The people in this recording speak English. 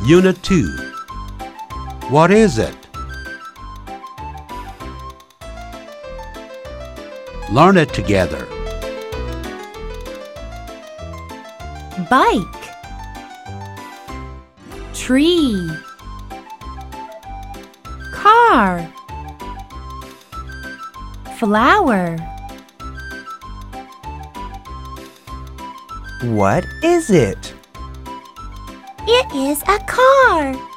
Unit 2. What is it? Learn it together. Bike, tree, car, flower. What is it? It is a car.